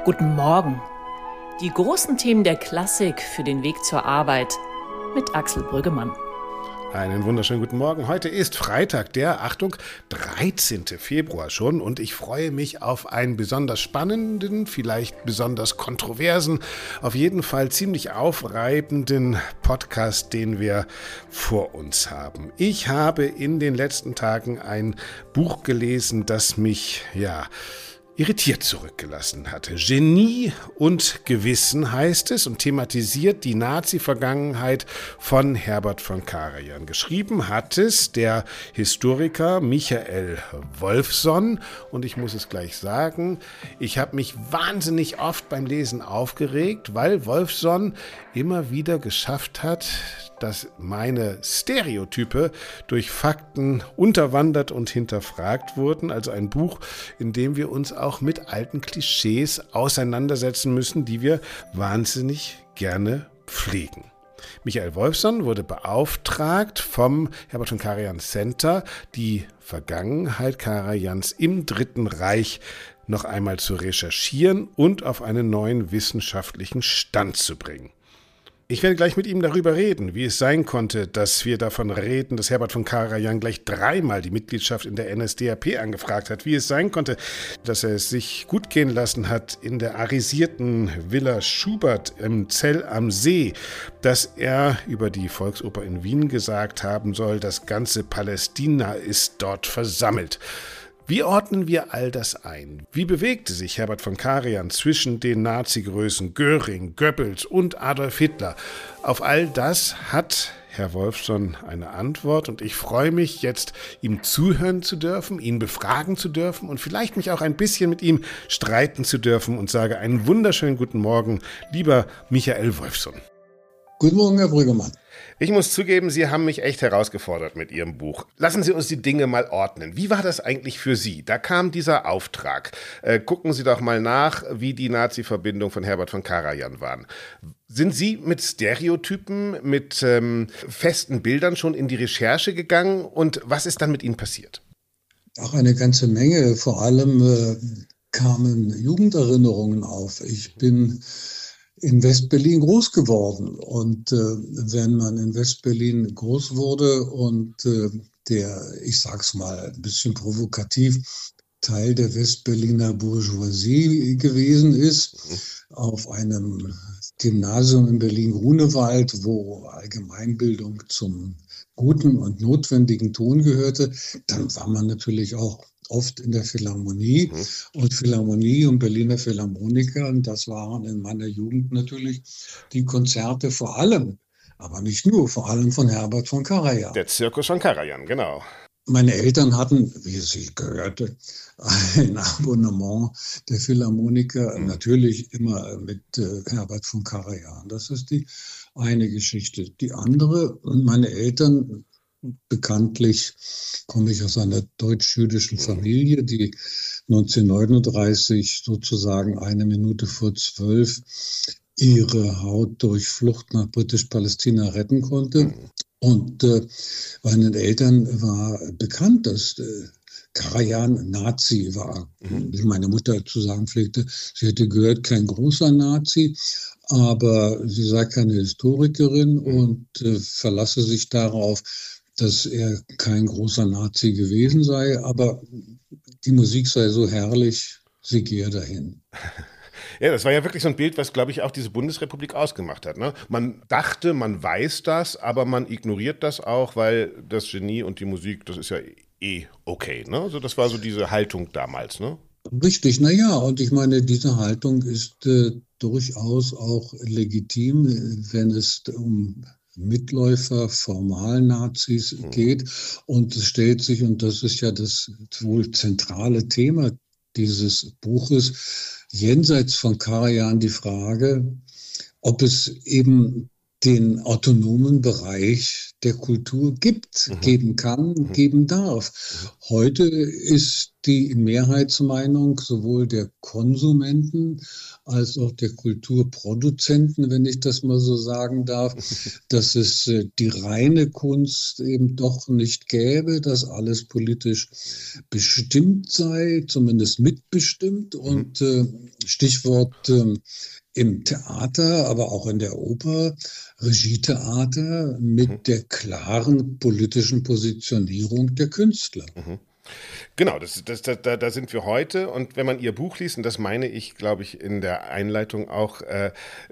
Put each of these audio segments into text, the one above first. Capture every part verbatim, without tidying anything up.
Guten Morgen. Die großen Themen der Klassik für den Weg zur Arbeit mit Axel Brüggemann. Einen wunderschönen guten Morgen. Heute ist Freitag, der, Achtung, dreizehnten Februar schon und ich freue mich auf einen besonders spannenden, vielleicht besonders kontroversen, auf jeden Fall ziemlich aufreibenden Podcast, den wir vor uns haben. Ich habe in den letzten Tagen ein Buch gelesen, das mich, ja, irritiert zurückgelassen hatte. Genie und Gewissen heißt es und thematisiert die Nazi-Vergangenheit von Herbert von Karajan. Geschrieben hat es der Historiker Michael Wolffsohn und ich muss es gleich sagen, ich habe mich wahnsinnig oft beim Lesen aufgeregt, weil Wolffsohn immer wieder geschafft hat, dass meine Stereotype durch Fakten unterwandert und hinterfragt wurden. Also ein Buch, in dem wir uns auch mit alten Klischees auseinandersetzen müssen, die wir wahnsinnig gerne pflegen. Michael Wolffsohn wurde beauftragt vom Herbert von Karajan Center, die Vergangenheit Karajans im Dritten Reich noch einmal zu recherchieren und auf einen neuen wissenschaftlichen Stand zu bringen. Ich werde gleich mit ihm darüber reden, wie es sein konnte, dass wir davon reden, dass Herbert von Karajan gleich dreimal die Mitgliedschaft in der N S D A P angefragt hat, wie es sein konnte, dass er es sich gut gehen lassen hat in der arisierten Villa Schubert im Zell am See, dass er über die Volksoper in Wien gesagt haben soll, das ganze Palästina ist dort versammelt. Wie ordnen wir all das ein? Wie bewegte sich Herbert von Karajan zwischen den Nazi-Größen Göring, Goebbels und Adolf Hitler? Auf all das hat Herr Wolffsohn eine Antwort und ich freue mich jetzt, ihm zuhören zu dürfen, ihn befragen zu dürfen und vielleicht mich auch ein bisschen mit ihm streiten zu dürfen und sage einen wunderschönen guten Morgen, lieber Michael Wolffsohn. Guten Morgen, Herr Brüggemann. Ich muss zugeben, Sie haben mich echt herausgefordert mit Ihrem Buch. Lassen Sie uns die Dinge mal ordnen. Wie war das eigentlich für Sie? Da kam dieser Auftrag. Äh, gucken Sie doch mal nach, wie die Nazi-Verbindung von Herbert von Karajan waren. Sind Sie mit Stereotypen, mit ähm, festen Bildern schon in die Recherche gegangen? Und was ist dann mit Ihnen passiert? Auch eine ganze Menge. Vor allem äh, kamen Jugenderinnerungen auf. Ich bin in West-Berlin groß geworden. Und äh, wenn man in West-Berlin groß wurde und äh, der, ich sag's mal ein bisschen provokativ, Teil der West-Berliner Bourgeoisie gewesen ist, auf einem Gymnasium in Berlin-Grunewald, wo Allgemeinbildung zum guten und notwendigen Ton gehörte, dann war man natürlich auch oft in der Philharmonie mhm. und Philharmonie und Berliner Philharmoniker. Und das waren in meiner Jugend natürlich die Konzerte vor allem, aber nicht nur, vor allem von Herbert von Karajan. Der Zirkus von Karajan, genau. Meine Eltern hatten, wie es sich gehörte, ein Abonnement der Philharmoniker, mhm. natürlich immer mit äh, Herbert von Karajan. Das ist die eine Geschichte. Die andere, und meine Eltern, bekanntlich komme ich aus einer deutsch-jüdischen Familie, die neunzehnhundertneununddreißig sozusagen eine Minute vor zwölf ihre Haut durch Flucht nach Britisch-Palästina retten konnte. Und äh, meinen Eltern war bekannt, dass äh, Karajan Nazi war. Mhm. Wie meine Mutter zu sagen pflegte, sie hätte gehört, kein großer Nazi, aber sie sei keine Historikerin mhm. und äh, verlasse sich darauf, dass er kein großer Nazi gewesen sei, aber die Musik sei so herrlich, sie gehe dahin. Ja, das war ja wirklich so ein Bild, was, glaube ich, auch diese Bundesrepublik ausgemacht hat. Ne? Man dachte, man weiß das, aber man ignoriert das auch, weil das Genie und die Musik, das ist ja eh okay. Ne? Also das war so diese Haltung damals, ne? Richtig, naja, und ich meine, diese Haltung ist äh, durchaus auch legitim, wenn es um Mitläufer, Formalnazis geht. Und es stellt sich, und das ist ja das wohl zentrale Thema dieses Buches, jenseits von Karajan die Frage, ob es eben den autonomen Bereich der Kultur gibt, mhm. geben kann, mhm. geben darf. Heute ist die Mehrheitsmeinung sowohl der Konsumenten als auch der Kulturproduzenten, wenn ich das mal so sagen darf, dass es äh, die reine Kunst eben doch nicht gäbe, dass alles politisch bestimmt sei, zumindest mitbestimmt. Und äh, Stichwort äh, im Theater, aber auch in der Oper, Regietheater mit der klaren politischen Positionierung der Künstler. Mhm. Genau, das, das, das, da, da sind wir heute, und wenn man Ihr Buch liest, und das meine ich, glaube ich, in der Einleitung auch, äh,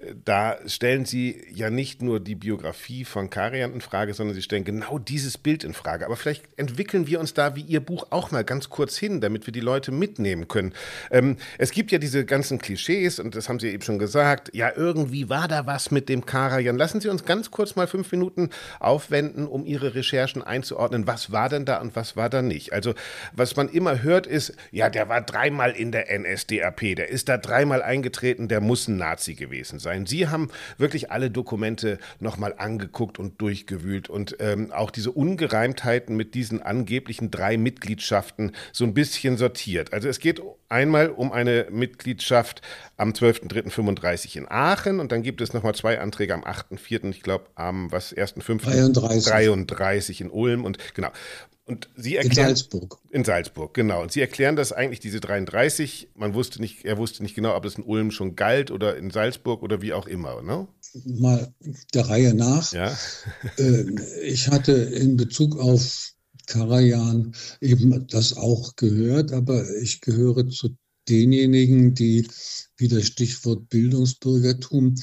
da stellen Sie ja nicht nur die Biografie von Karajan in Frage, sondern Sie stellen genau dieses Bild in Frage. Aber vielleicht entwickeln wir uns da wie Ihr Buch auch mal ganz kurz hin, damit wir die Leute mitnehmen können. Ähm, es gibt ja diese ganzen Klischees, und das haben Sie eben schon gesagt, ja, irgendwie war da was mit dem Karajan. Lassen Sie uns ganz kurz mal fünf Minuten aufwenden, um Ihre Recherchen einzuordnen. Was war denn da und was war da nicht? Also was man immer hört ist, ja, der war dreimal in der N S D A P, der ist da dreimal eingetreten, der muss ein Nazi gewesen sein. Sie haben wirklich alle Dokumente nochmal angeguckt und durchgewühlt und ähm, auch diese Ungereimtheiten mit diesen angeblichen drei Mitgliedschaften so ein bisschen sortiert. Also es geht einmal um eine Mitgliedschaft am zwölfter dritter fünfunddreißig in Aachen, und dann gibt es nochmal zwei Anträge am achter vierter, ich glaube am was ersten fünften dreiunddreißig in Ulm, und genau. Und Sie erklären, in Salzburg. In Salzburg, genau. Und Sie erklären das eigentlich, diese dreiunddreißig, man wusste nicht, er wusste nicht genau, ob es in Ulm schon galt oder in Salzburg oder wie auch immer, ne? Mal der Reihe nach. Ja. äh, ich hatte in Bezug auf Karajan eben das auch gehört, aber ich gehöre zu denjenigen, die, wie das Stichwort Bildungsbürgertum,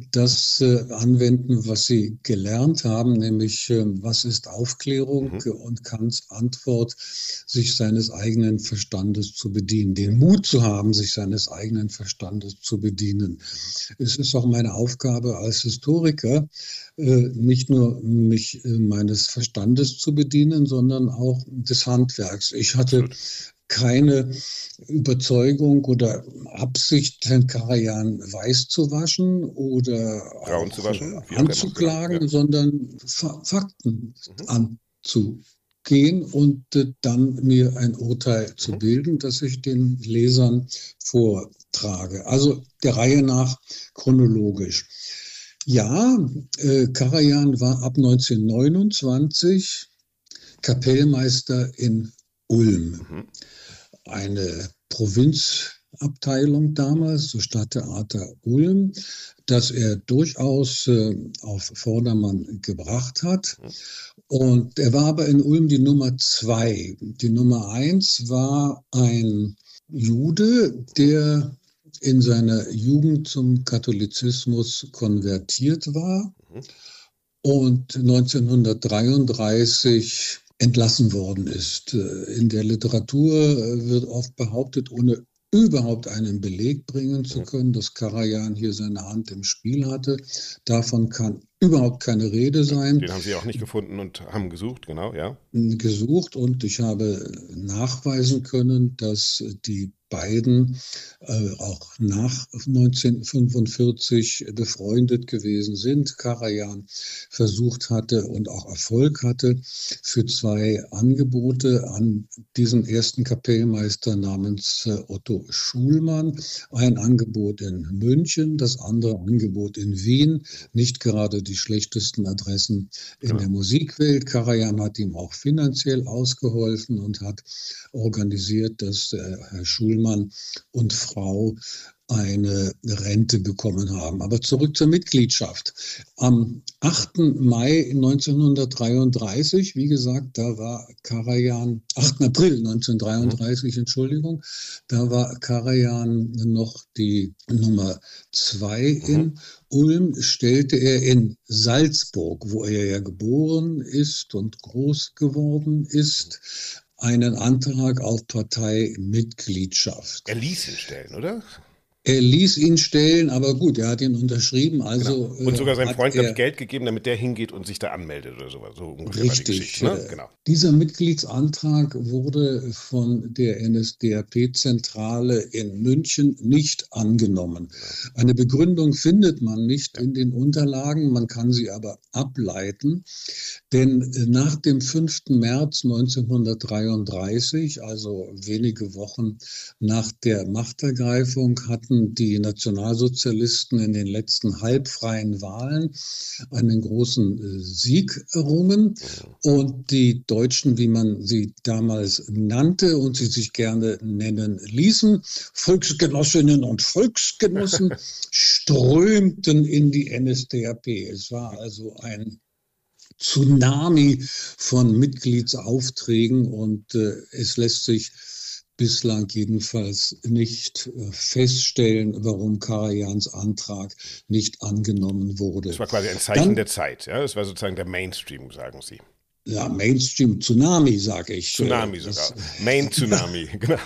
das äh, anwenden, was sie gelernt haben, nämlich äh, was ist Aufklärung, mhm. und Kants Antwort, sich seines eigenen Verstandes zu bedienen, den Mut zu haben, sich seines eigenen Verstandes zu bedienen. Es ist auch meine Aufgabe als Historiker, äh, nicht nur mich äh, meines Verstandes zu bedienen, sondern auch des Handwerks. Ich hatte Absolut. keine Überzeugung oder Absicht, Herrn Karajan weiß zu waschen oder Braun zu waschen, anzuklagen, ja. sondern Fa- Fakten mhm. anzugehen und äh, dann mir ein Urteil mhm. zu bilden, das ich den Lesern vortrage. Also der Reihe nach chronologisch. Ja, äh, Karajan war ab neunzehnhundertneunundzwanzig Kapellmeister in Ulm. Mhm. Eine Provinzabteilung damals, so Stadttheater Ulm, das er durchaus äh, auf Vordermann gebracht hat. Und er war aber in Ulm die Nummer zwei. Die Nummer eins war ein Jude, der in seiner Jugend zum Katholizismus konvertiert war mhm. und neunzehnhundertdreiunddreißig entlassen worden ist. In der Literatur wird oft behauptet, ohne überhaupt einen Beleg bringen zu können, dass Karajan hier seine Hand im Spiel hatte. Davon kann überhaupt keine Rede sein. Den haben Sie auch nicht gefunden und haben gesucht, genau, ja. Gesucht, und ich habe nachweisen können, dass die beiden äh, auch nach neunzehnhundertfünfundvierzig befreundet gewesen sind. Karajan versucht hatte und auch Erfolg hatte für zwei Angebote an diesen ersten Kapellmeister namens äh, Otto Schulmann. Ein Angebot in München, das andere Angebot in Wien. Nicht gerade die schlechtesten Adressen in genau. der Musikwelt. Karajan hat ihm auch finanziell ausgeholfen und hat organisiert, dass äh, Herr Schulmann und Frau eine Rente bekommen haben. Aber zurück zur Mitgliedschaft. Am achter Mai neunzehnhundertdreiunddreißig, wie gesagt, da war Karajan, achter April neunzehnhundertdreiunddreißig, mhm. Entschuldigung, da war Karajan noch die Nummer zwei mhm. in Ulm, stellte er in Salzburg, wo er ja geboren ist und groß geworden ist, einen Antrag auf Parteimitgliedschaft. Er ließ ihn stellen, oder? Er ließ ihn stellen, aber gut, er hat ihn unterschrieben. Also, genau. Und sogar seinem Freund, er, glaube ich, Geld gegeben, damit der hingeht und sich da anmeldet oder sowas. So ungefähr war die richtig. Geschichte, ne? Genau. Dieser Mitgliedsantrag wurde von der N S D A P-Zentrale in München nicht angenommen. Genau. Eine Begründung findet man nicht ja. in den Unterlagen, man kann sie aber ableiten. Denn nach dem fünften März neunzehnhundertdreiunddreißig, also wenige Wochen nach der Machtergreifung, hatten die Nationalsozialisten in den letzten halbfreien Wahlen einen großen Sieg errungen. Und die Deutschen, wie man sie damals nannte und sie sich gerne nennen ließen, Volksgenossinnen und Volksgenossen, strömten in die N S D A P. Es war also ein Tsunami von Mitgliedsaufträgen und äh, es lässt sich bislang jedenfalls nicht äh, feststellen, warum Karajans Antrag nicht angenommen wurde. Das war quasi ein Zeichen Dann, der Zeit, ja? Das war sozusagen der Mainstream, sagen Sie. Ja, Mainstream, Tsunami, sage ich. Tsunami sogar. Main-Tsunami, genau.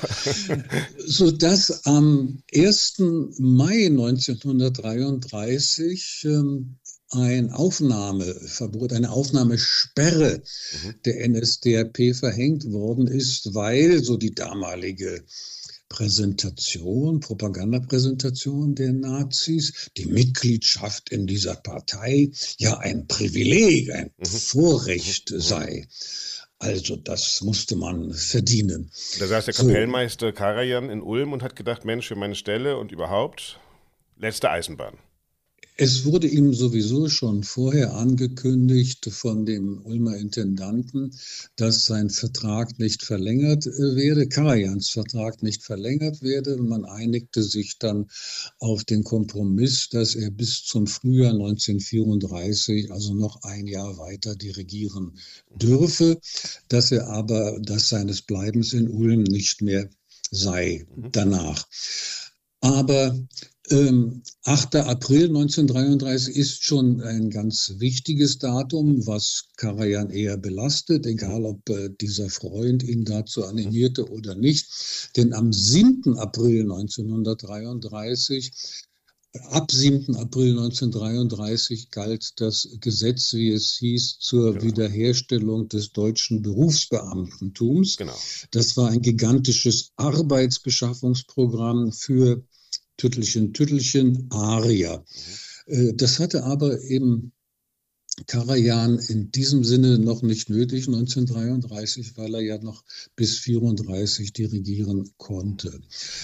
Sodass am ersten Mai neunzehnhundertdreiunddreißig ähm, ein Aufnahmeverbot, eine Aufnahmesperre mhm. der N S D A P verhängt worden ist, weil, so die damalige Präsentation, Propagandapräsentation der Nazis, die Mitgliedschaft in dieser Partei ja ein Privileg, ein mhm. Vorrecht mhm. sei. Also das musste man verdienen. Da saß der Kapellmeister so. Karajan in Ulm und hat gedacht, Mensch, für meine Stelle und überhaupt, letzte Eisenbahn. Es wurde ihm sowieso schon vorher angekündigt von dem Ulmer Intendanten, dass sein Vertrag nicht verlängert werde, Karajans Vertrag nicht verlängert werde. Und man einigte sich dann auf den Kompromiss, dass er bis zum Frühjahr neunzehnhundertvierunddreißig, also noch ein Jahr weiter dirigieren dürfe, dass er aber, dass seines Bleibens in Ulm nicht mehr sei danach. Aber ähm, achter April neunzehnhundertdreiunddreißig ist schon ein ganz wichtiges Datum, was Karajan eher belastet, egal ob äh, dieser Freund ihn dazu animierte oder nicht. Denn am siebten April neunzehnhundertdreiunddreißig, ab siebten April neunzehnhundertdreiunddreißig galt das Gesetz, wie es hieß, zur genau. Wiederherstellung des deutschen Berufsbeamtentums. Genau. Das war ein gigantisches Arbeitsbeschaffungsprogramm für Tüttelchen, Tüttelchen, Aria. Mhm. Das hatte aber eben Karajan in diesem Sinne noch nicht nötig, neunzehnhundertdreiunddreißig, weil er ja noch bis vierunddreißig dirigieren konnte.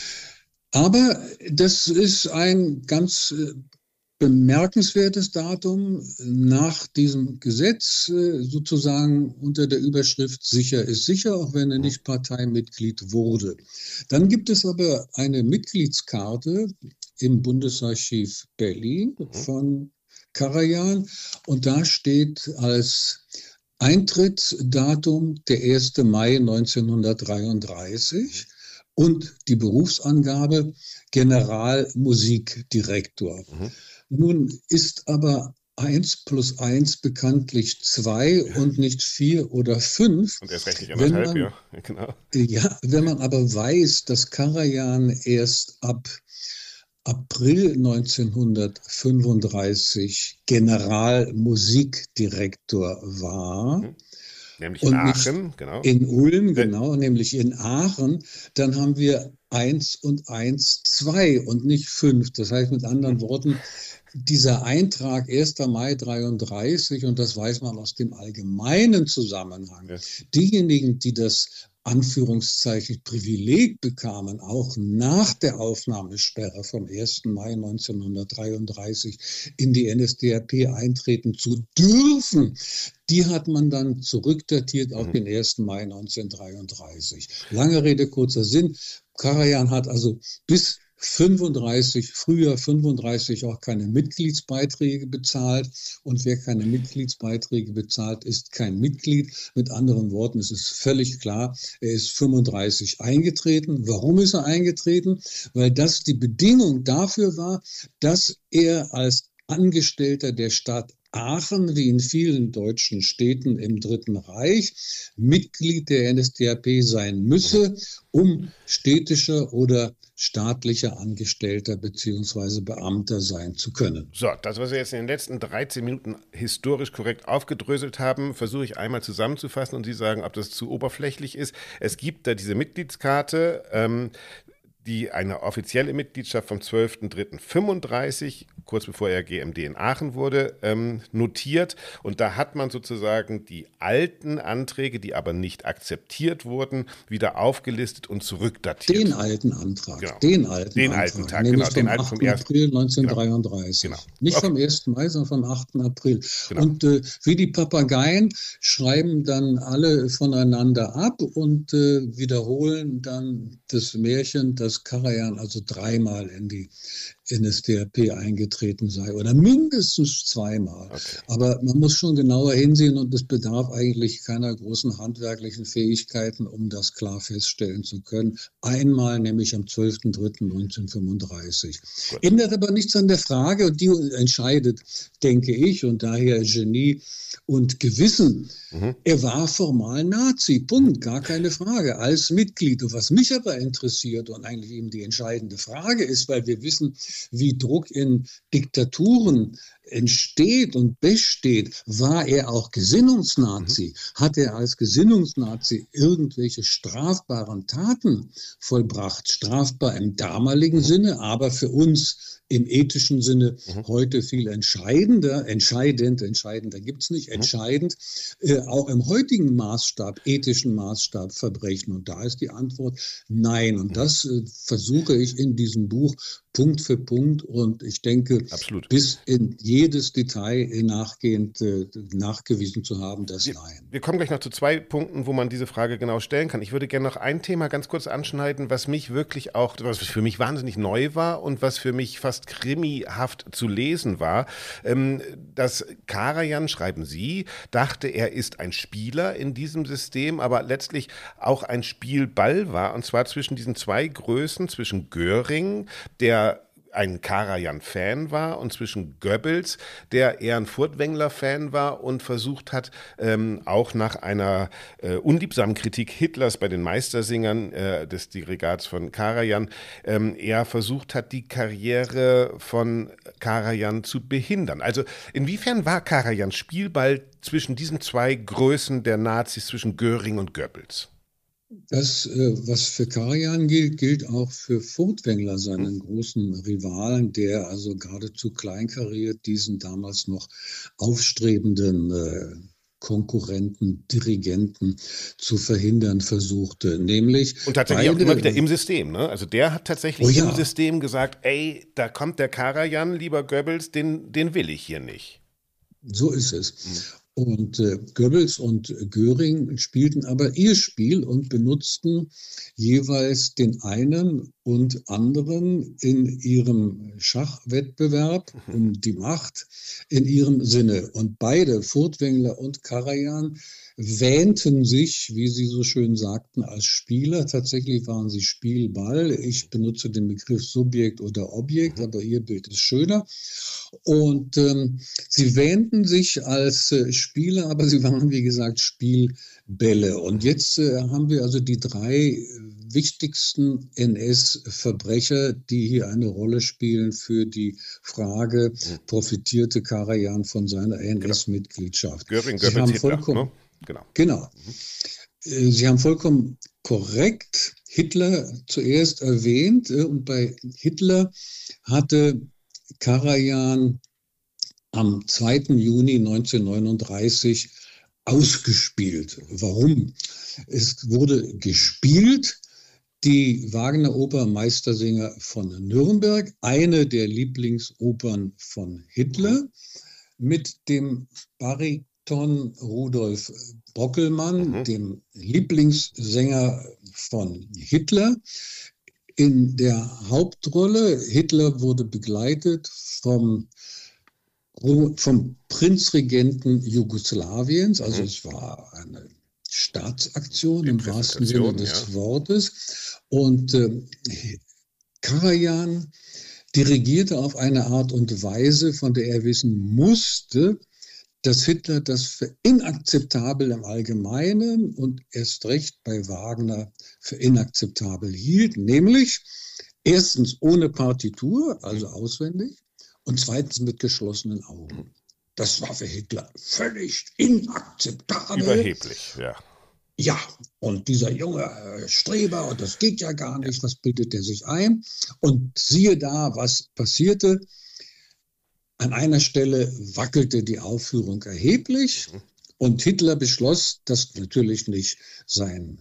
Aber das ist ein ganz bemerkenswertes Datum nach diesem Gesetz, sozusagen unter der Überschrift sicher ist sicher, auch wenn er nicht Parteimitglied wurde. Dann gibt es aber eine Mitgliedskarte im Bundesarchiv Berlin von Karajan und da steht als Eintrittsdatum der erster Mai neunzehnhundertdreiunddreißig und die Berufsangabe Generalmusikdirektor. Mhm. Nun ist aber eins plus eins bekanntlich zwei ja. und nicht vier oder fünf. Und erst recht nicht anderthalb, ja. Genau. Ja, wenn man aber weiß, dass Karajan erst ab April neunzehnhundertfünfunddreißig Generalmusikdirektor war, mhm. Nämlich in Aachen, genau. In Ulm, genau, nämlich in Aachen. Dann haben wir eins und eins, zwei und nicht fünf. Das heißt mit anderen Worten, dieser Eintrag erster Mai dreiunddreißig, und das weiß man aus dem allgemeinen Zusammenhang, ja. diejenigen, die das Anführungszeichen Privileg bekamen, auch nach der Aufnahmesperre vom ersten Mai neunzehnhundertdreiunddreißig in die N S D A P eintreten zu dürfen, die hat man dann zurückdatiert auf mhm. den ersten Mai neunzehnhundertdreiunddreißig. Lange Rede, kurzer Sinn. Karajan hat also bis fünfunddreißig, früher fünfunddreißig auch keine Mitgliedsbeiträge bezahlt. Und wer keine Mitgliedsbeiträge bezahlt, ist kein Mitglied. Mit anderen Worten, es ist völlig klar, er ist fünfunddreißig eingetreten. Warum ist er eingetreten? Weil das die Bedingung dafür war, dass er als Angestellter der Stadt Aachen, wie in vielen deutschen Städten im Dritten Reich, Mitglied der N S D A P sein müsse, um städtischer oder staatlicher Angestellter bzw. Beamter sein zu können. So, das, was wir jetzt in den letzten dreizehn Minuten historisch korrekt aufgedröselt haben, versuche ich einmal zusammenzufassen und Sie sagen, ob das zu oberflächlich ist. Es gibt da diese Mitgliedskarte, ähm, die eine offizielle Mitgliedschaft vom zwölften dritten fünfunddreißig, kurz bevor er G M D in Aachen wurde, ähm, notiert. Und da hat man sozusagen die alten Anträge, die aber nicht akzeptiert wurden, wieder aufgelistet und zurückdatiert. Den alten Antrag, genau. den alten den Antrag, alten Tag, nämlich genau, den vom alten achten vom ersten April neunzehnhundertdreiunddreißig. Genau. Genau. Nicht Okay. vom ersten Mai, sondern vom achten April. Genau. Und äh, wie die Papageien schreiben dann alle voneinander ab und äh, wiederholen dann das Märchen, dass Karajan also dreimal in die N S D A P eingetreten sei oder mindestens zweimal. Okay. Aber man muss schon genauer hinsehen und es bedarf eigentlich keiner großen handwerklichen Fähigkeiten, um das klar feststellen zu können. Einmal, nämlich am zwölften dritten neunzehnhundertfünfunddreißig. Gut. Ändert aber nichts an der Frage, und die entscheidet, denke ich, und daher Genie und Gewissen. Mhm. Er war formal Nazi, Punkt, gar keine Frage, als Mitglied. Und was mich aber interessiert und eigentlich eben die entscheidende Frage ist, weil wir wissen, wie Druck in Diktaturen entsteht und besteht, war er auch Gesinnungsnazi? Mhm. Hat er als Gesinnungsnazi irgendwelche strafbaren Taten vollbracht? Strafbar im damaligen mhm. Sinne, aber für uns im ethischen Sinne mhm. heute viel entscheidender, entscheidend, entscheidender gibt es nicht, mhm. entscheidend, äh, auch im heutigen Maßstab, ethischen Maßstab Verbrechen. Und da ist die Antwort nein. Und mhm. das äh, versuche ich in diesem Buch Punkt für Punkt und ich denke, Absolut. bis in jedes Detail nachgehend äh, nachgewiesen zu haben, dass wir, nein. Wir kommen gleich noch zu zwei Punkten, wo man diese Frage genau stellen kann. Ich würde gerne noch ein Thema ganz kurz anschneiden, was mich wirklich auch, was für mich wahnsinnig neu war und was für mich fast krimihaft zu lesen war. Ähm, dass Karajan, schreiben Sie, dachte, er ist ein Spieler in diesem System, aber letztlich auch ein Spielball war, und zwar zwischen diesen zwei Größen, zwischen Göring, der ein Karajan-Fan war, und zwischen Goebbels, der eher ein Furtwängler-Fan war und versucht hat, ähm, auch nach einer äh, unliebsamen Kritik Hitlers bei den Meistersingern äh, des Dirigats von Karajan, ähm, er versucht hat, die Karriere von Karajan zu behindern. Also inwiefern war Karajan Spielball zwischen diesen zwei Größen der Nazis, zwischen Göring und Goebbels? Das, was für Karajan gilt, gilt auch für Furtwängler, seinen großen Rivalen, der also geradezu kleinkariert diesen damals noch aufstrebenden äh, Konkurrenten, Dirigenten zu verhindern versuchte. Nämlich Und tatsächlich beide, auch immer wieder im System, ne? Also der hat tatsächlich oh ja. im System gesagt, ey, da kommt der Karajan, lieber Goebbels, den, den will ich hier nicht. So ist es. Mhm. Und äh, Goebbels und Göring spielten aber ihr Spiel und benutzten jeweils den einen und anderen in ihrem Schachwettbewerb um die Macht in ihrem Sinne. Und beide, Furtwängler und Karajan, wähnten sich, wie Sie so schön sagten, als Spieler. Tatsächlich waren sie Spielball. Ich benutze den Begriff Subjekt oder Objekt, aber Ihr Bild ist schöner. Und ähm, sie wähnten sich als äh, Spieler, aber sie waren, wie gesagt, Spielbälle. Und jetzt äh, haben wir also die drei äh, wichtigsten N S-Verbrecher, die hier eine Rolle spielen für die Frage, profitierte Karajan von seiner N S-Mitgliedschaft. Göring, Goebbels, Hitler, ne? Genau. Genau. Sie haben vollkommen korrekt Hitler zuerst erwähnt. Und bei Hitler hatte Karajan am zweiten Juni neunzehnhundertneununddreißig ausgespielt. Warum? Es wurde gespielt, die Wagner-Oper Meistersinger von Nürnberg, eine der Lieblingsopern von Hitler, mit dem Bariton Rudolf Bockelmann, mhm. dem Lieblingssänger von Hitler. In der Hauptrolle, Hitler wurde begleitet vom, vom Prinzregenten Jugoslawiens, also mhm. es war eine Staatsaktion im wahrsten Sinne des ja. Wortes. Und äh, Karajan dirigierte auf eine Art und Weise, von der er wissen musste, dass Hitler das für inakzeptabel im Allgemeinen und erst recht bei Wagner für inakzeptabel hielt, nämlich erstens ohne Partitur, also auswendig, und zweitens mit geschlossenen Augen. Das war für Hitler völlig inakzeptabel. Überheblich, ja. Ja, und dieser junge Streber, und das geht ja gar nicht, was bildet er sich ein? Und siehe da, was passierte. An einer Stelle wackelte die Aufführung erheblich und Hitler beschloss, dass natürlich nicht sein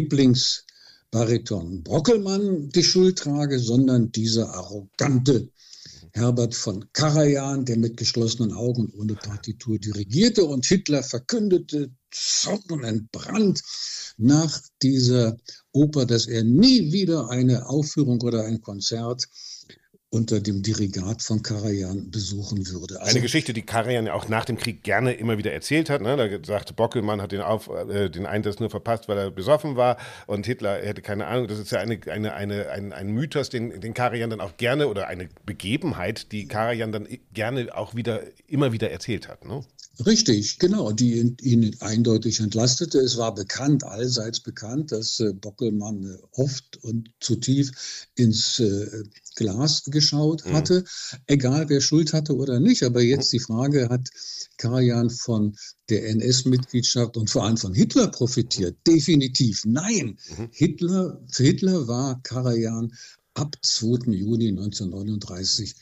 Lieblingsbariton Brockelmann die Schuld trage, sondern dieser arrogante Herbert von Karajan, der mit geschlossenen Augen ohne Partitur dirigierte, und Hitler verkündete zornentbrannt nach dieser Oper, dass er nie wieder eine Aufführung oder ein Konzert unter dem Dirigat von Karajan besuchen würde. Also eine Geschichte, die Karajan ja auch nach dem Krieg gerne immer wieder erzählt hat. Ne? Da sagte Bockelmann, hat den, Auf, äh, den Einsatz nur verpasst, weil er besoffen war, und Hitler hätte keine Ahnung. Das ist ja eine, eine, eine, ein, ein Mythos, den, den Karajan dann auch gerne, oder eine Begebenheit, die Karajan dann gerne auch wieder immer wieder erzählt hat. Ne? Richtig, genau, die ihn eindeutig entlastete. Es war bekannt, allseits bekannt, dass äh, Bockelmann äh, oft und zu tief ins äh, Glas geschaut hatte, mhm. egal wer Schuld hatte oder nicht. Aber jetzt die Frage, hat Karajan von der N S-Mitgliedschaft und vor allem von Hitler profitiert? Definitiv nein. Mhm. Hitler, für Hitler war Karajan ab zweiten Juni neunzehnhundertneununddreißig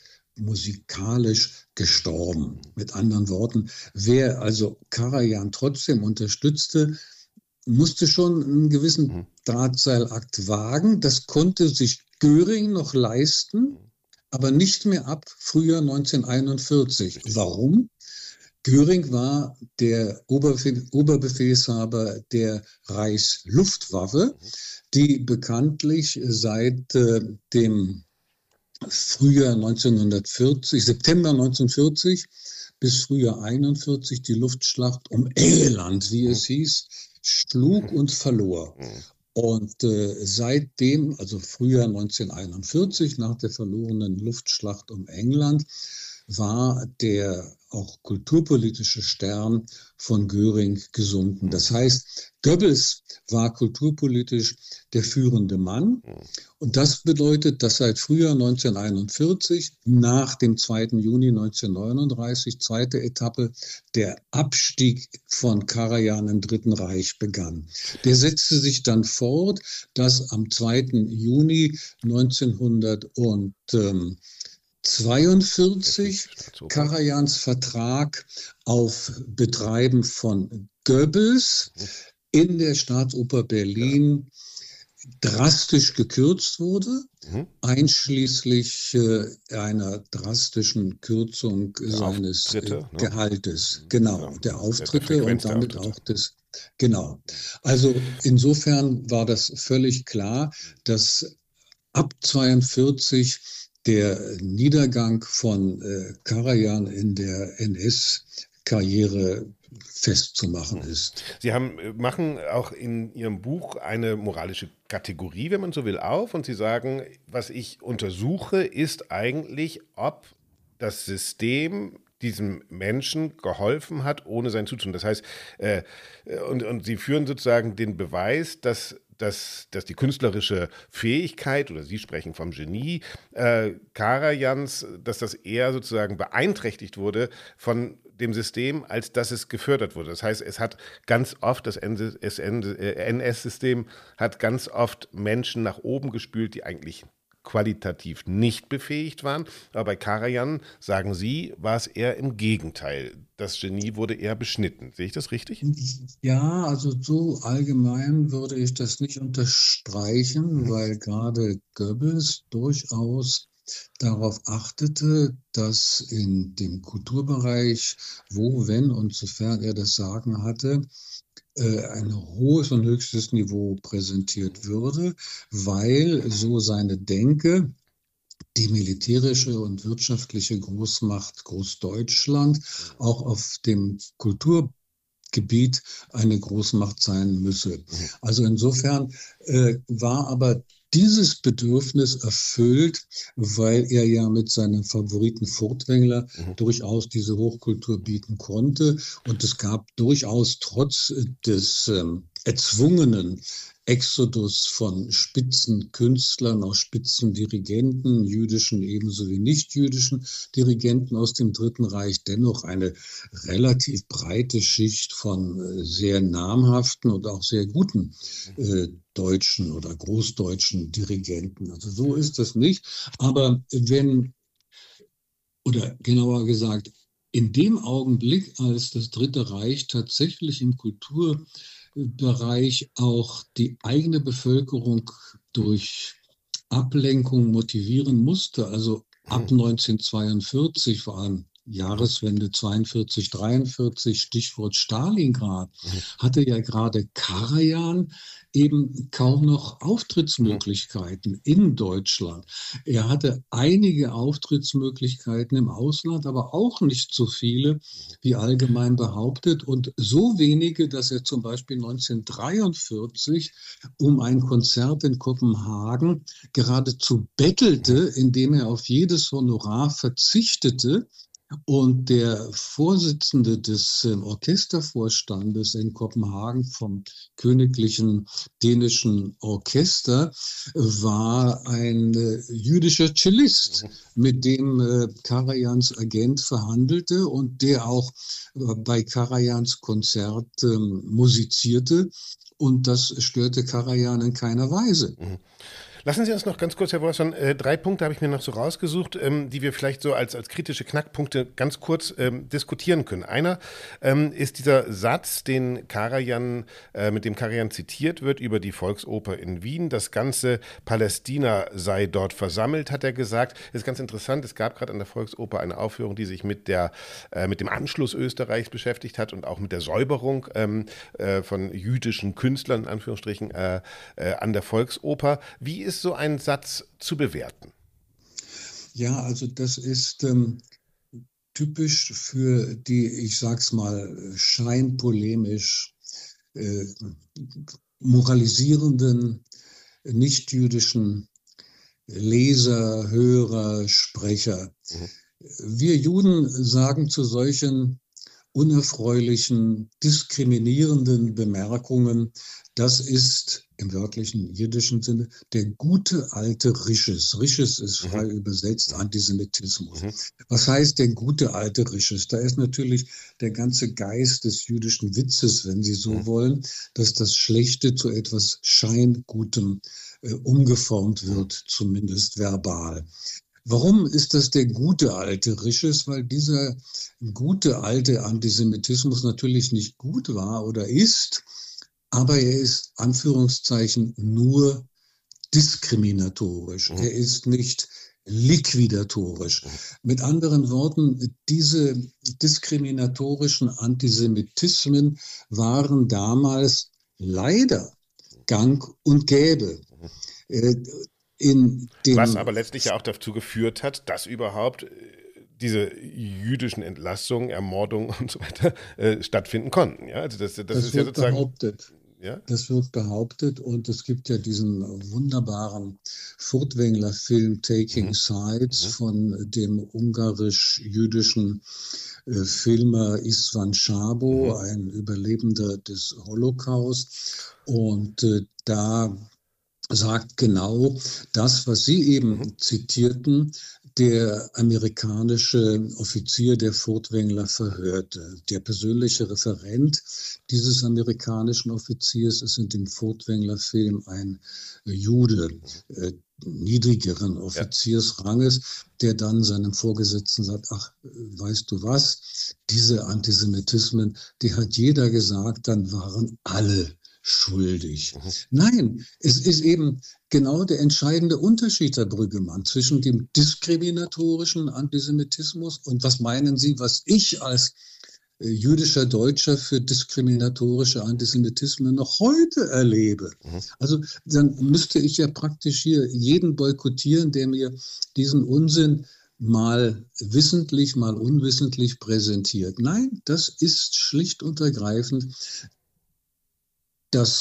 musikalisch gestorben. Mit anderen Worten, wer also Karajan trotzdem unterstützte, musste schon einen gewissen mhm. Drahtseilakt wagen. Das konnte sich Göring noch leisten, aber nicht mehr ab Frühjahr neunzehnhunderteinundvierzig. Warum? Göring war der Oberbe- Oberbefehlshaber der Reichsluftwaffe, die bekanntlich seit äh, dem Frühjahr neunzehnhundertvierzig, September neunzehnhundertvierzig bis Frühjahr einundvierzig die Luftschlacht um England, wie es hieß, schlug und verlor. Und äh, seitdem, also Frühjahr neunzehnhunderteinundvierzig, nach der verlorenen Luftschlacht um England, war der auch kulturpolitische Stern von Göring gesunken. Das heißt, Goebbels war kulturpolitisch der führende Mann. Und das bedeutet, dass seit Frühjahr neunzehnhunderteinundvierzig, nach dem zweiten Juni neunzehnhundertneununddreißig, zweite Etappe, der Abstieg von Karajan im Dritten Reich begann. Der setzte sich dann fort, dass am zweiten Juni neunzehnhundertzweiundvierzig Karajans Vertrag auf Betreiben von Goebbels in der Staatsoper Berlin drastisch gekürzt wurde, mhm. einschließlich äh, einer drastischen Kürzung der seines Auftritte, äh, Gehaltes. Ne? Genau, ja, der Auftritte der und damit Auftritte. auch des, genau. Also insofern war das völlig klar, dass ab zweiundvierzig der Niedergang von äh, Karajan in der N S-Karriere festzumachen ist. Sie haben, machen auch in Ihrem Buch eine moralische Kategorie, wenn man so will, auf, und Sie sagen, was ich untersuche, ist eigentlich, ob das System diesem Menschen geholfen hat, ohne sein Zutun. Das heißt, äh, und, und Sie führen sozusagen den Beweis, dass Dass, dass die künstlerische Fähigkeit, oder Sie sprechen vom Genie, äh, Karajans, dass das eher sozusagen beeinträchtigt wurde von dem System, als dass es gefördert wurde. Das heißt, es hat ganz oft, das N S-System hat ganz oft Menschen nach oben gespült, die eigentlich qualitativ nicht befähigt waren. Aber bei Karajan, sagen Sie, war es eher im Gegenteil. Das Genie wurde eher beschnitten. Sehe ich das richtig? Ja, also so allgemein würde ich das nicht unterstreichen, mhm. weil gerade Goebbels durchaus darauf achtete, dass in dem Kulturbereich, wo, wenn und sofern er das Sagen hatte, ein hohes und höchstes Niveau präsentiert würde, weil so seine Denke die militärische und wirtschaftliche Großmacht Großdeutschland auch auf dem Kulturgebiet eine Großmacht sein müsse. Also insofern äh, war aber dieses Bedürfnis erfüllt, weil er ja mit seinem Favoriten Furtwängler mhm. durchaus diese Hochkultur bieten konnte. Und es gab durchaus trotz des ähm, erzwungenen Exodus von Spitzenkünstlern, auch Spitzendirigenten, jüdischen ebenso wie nicht-jüdischen Dirigenten aus dem Dritten Reich, dennoch eine relativ breite Schicht von äh, sehr namhaften und auch sehr guten äh, deutschen oder großdeutschen Dirigenten. Also so ist das nicht. Aber wenn, oder genauer gesagt, in dem Augenblick, als das Dritte Reich tatsächlich im Kulturbereich auch die eigene Bevölkerung durch Ablenkung motivieren musste, also ab neunzehnhundertzweiundvierzig, vor allem Jahreswende zweiundvierzig, dreiundvierzig, Stichwort Stalingrad, hatte ja gerade Karajan eben kaum noch Auftrittsmöglichkeiten in Deutschland. Er hatte einige Auftrittsmöglichkeiten im Ausland, aber auch nicht so viele, wie allgemein behauptet. Und so wenige, dass er zum Beispiel neunzehnhundertdreiundvierzig um ein Konzert in Kopenhagen geradezu bettelte, indem er auf jedes Honorar verzichtete. Und der Vorsitzende des äh, Orchestervorstandes in Kopenhagen vom Königlichen Dänischen Orchester war ein äh, jüdischer Cellist, mit dem äh, Karajans Agent verhandelte und der auch äh, bei Karajans Konzert äh, musizierte. Und das störte Karajan in keiner Weise. Mhm. Lassen Sie uns noch ganz kurz, Herr Wolfson, äh, drei Punkte habe ich mir noch so rausgesucht, ähm, die wir vielleicht so als, als kritische Knackpunkte ganz kurz ähm, diskutieren können. Einer ähm, ist dieser Satz, den Karajan, äh, mit dem Karajan zitiert wird über die Volksoper in Wien. Das ganze Palästina sei dort versammelt, hat er gesagt. Das ist ganz interessant. Es gab gerade an der Volksoper eine Aufführung, die sich mit, der, äh, mit dem Anschluss Österreichs beschäftigt hat und auch mit der Säuberung ähm, äh, von jüdischen Künstlern, in Anführungsstrichen, äh, äh, an der Volksoper. Wie ist so ein Satz zu bewerten? Ja, also das ist ähm, typisch für die, ich sag's mal, scheinpolemisch äh, moralisierenden, nichtjüdischen Leser, Hörer, Sprecher. Mhm. Wir Juden sagen zu solchen unerfreulichen, diskriminierenden Bemerkungen, das ist im wörtlichen jiddischen Sinne der gute alte Risches. Risches ist frei mhm. übersetzt Antisemitismus. Mhm. Was heißt der gute alte Risches? Da ist natürlich der ganze Geist des jüdischen Witzes, wenn Sie so mhm. wollen, dass das Schlechte zu etwas Scheingutem äh, umgeformt wird, zumindest verbal. Warum ist das der gute alte Risches? Weil dieser gute alte Antisemitismus natürlich nicht gut war oder ist, aber er ist, Anführungszeichen, nur diskriminatorisch. Mhm. Er ist nicht liquidatorisch. Mhm. Mit anderen Worten, diese diskriminatorischen Antisemitismen waren damals leider gang und gäbe. Mhm. Äh, In den Was aber letztlich ja auch dazu geführt hat, dass überhaupt diese jüdischen Entlassungen, Ermordungen und so weiter äh, stattfinden konnten. Ja, also das, das, das ist wird ja sozusagen behauptet. Ja? Das wird behauptet und es gibt ja diesen wunderbaren Furtwängler-Film Taking mhm. Sides mhm. von dem ungarisch-jüdischen äh, Filmer István Szabó, mhm. ein Überlebender des Holocaust. Und äh, da sagt genau das, was Sie eben mhm. zitierten, der amerikanische Offizier, der Furtwängler verhörte. Der persönliche Referent dieses amerikanischen Offiziers ist in dem Furtwängler-Film ein Jude äh, niedrigeren Offiziersranges, der dann seinem Vorgesetzten sagt, ach, weißt du was, diese Antisemitismen, die hat jeder gesagt, dann waren alle schuldig. Mhm. Nein, es ist eben genau der entscheidende Unterschied, Herr Brüggemann, zwischen dem diskriminatorischen Antisemitismus und was meinen Sie, was ich als äh, jüdischer Deutscher für diskriminatorische Antisemitismen noch heute erlebe. Mhm. Also dann müsste ich ja praktisch hier jeden boykottieren, der mir diesen Unsinn mal wissentlich, mal unwissentlich präsentiert. Nein, das ist schlicht und ergreifend das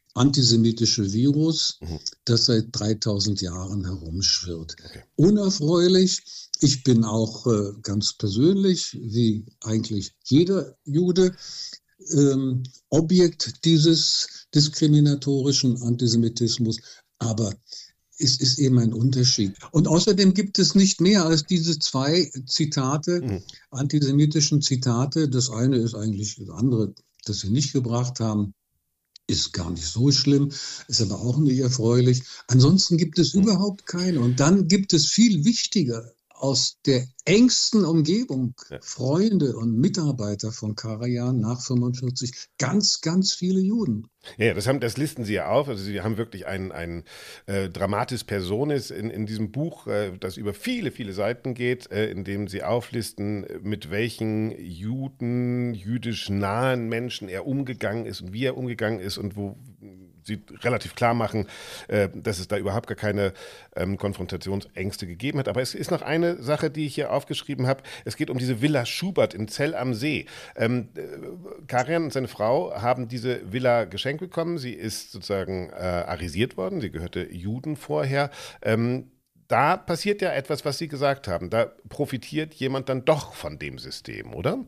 antisemitische Virus, Mhm. das seit dreitausend Jahren herumschwirrt. Okay. Unerfreulich. Ich bin auch äh, ganz persönlich, wie eigentlich jeder Jude, ähm, Objekt dieses diskriminatorischen Antisemitismus. Aber es ist eben ein Unterschied. Und außerdem gibt es nicht mehr als diese zwei Zitate, Mhm. antisemitischen Zitate. Das eine ist eigentlich das andere, das Sie nicht gebracht haben, ist gar nicht so schlimm, ist aber auch nicht erfreulich. Ansonsten gibt es Mhm. überhaupt keine. Und dann gibt es viel wichtiger aus der engsten Umgebung, Ja. Freunde und Mitarbeiter von Karajan nach fünfundvierzig, ganz, ganz viele Juden. Ja, ja, das, haben, das listen Sie ja auf. Also Sie haben wirklich ein, ein äh, Dramatis Personis in, in diesem Buch, äh, das über viele, viele Seiten geht, äh, in dem Sie auflisten, mit welchen Juden, jüdisch nahen Menschen er umgegangen ist und wie er umgegangen ist und wo Sie relativ klar machen, äh, dass es da überhaupt gar keine ähm, Konfrontationsängste gegeben hat. Aber es ist noch eine Sache, die ich hier aufgeschrieben habe. Es geht um diese Villa Schubert in Zell am See. Ähm, äh, Karajan und seine Frau haben diese Villa geschenkt bekommen. Sie ist sozusagen äh, arisiert worden. Sie gehörte Juden vorher. Ähm, da passiert ja etwas, was Sie gesagt haben. Da profitiert jemand dann doch von dem System, oder?